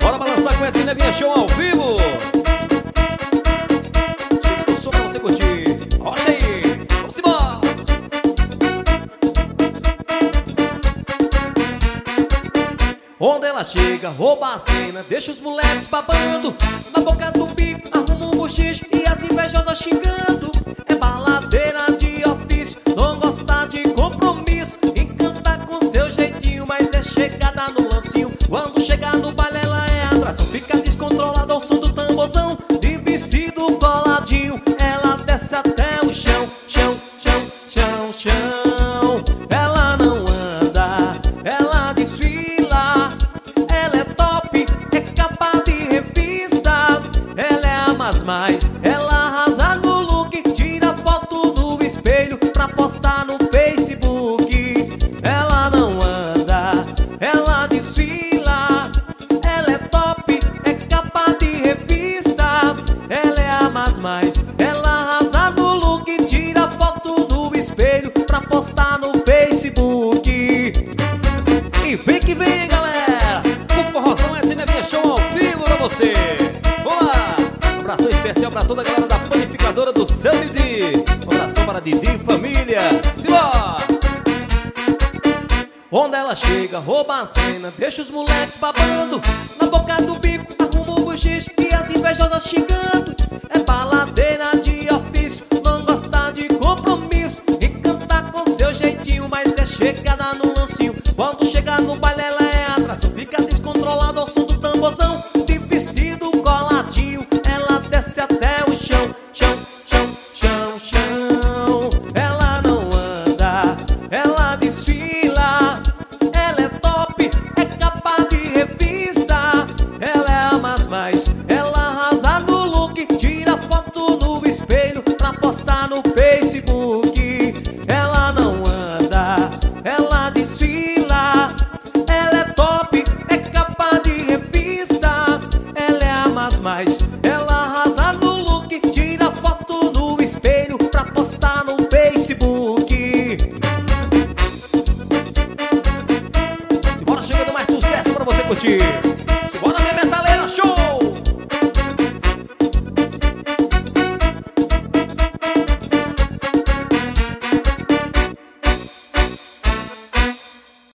Bora balançar com a Edinha Vinha Show ao vivo. Chega o som pra você curtir. Rocha aí, vamos embora. Onde ela chega, rouba a cena, deixa os moleques babando. Na boca do bico, arruma um bochicho e as invejosas xingando. É baladeira de ofício, não gosta de compromisso. Encanta com seu jeitinho, mas é chegada no lancinho. Quando chega no baile ela é atração, fica descontrolada ao som do tamborzão. De vestido coladinho, ela desce até o chão. Chão, chão, chão, chão. Ela não anda, ela desfila. Ela é top, é capa de revista. Ela é a mais, ela arrasa no look. Tira foto no espelho pra postar no Facebook. Ela não anda, ela desfila. Ela é top, é capa de revista. Ela é a mais, ela arrasa no look. Tira foto no espelho pra postar no Facebook. E vem que vem, galera, o Forrozão Edinha Vinha Show ao vivo pra você. Vamos lá, um abração especial pra toda a galera da panificadora do seu Didi. Um abração para Didi e família. Simbora! Onde ela chega, rouba a cena, deixa os moleques babando. Na boca do bico, arruma um bochicho e as invejosas xingando. É baladeira de ofício, não gosta de compromisso. E canta com seu jeitinho, mas é chegada no lancinho. Quando chega no baile ela é atração, fica descontrolada ao som do tamborzão.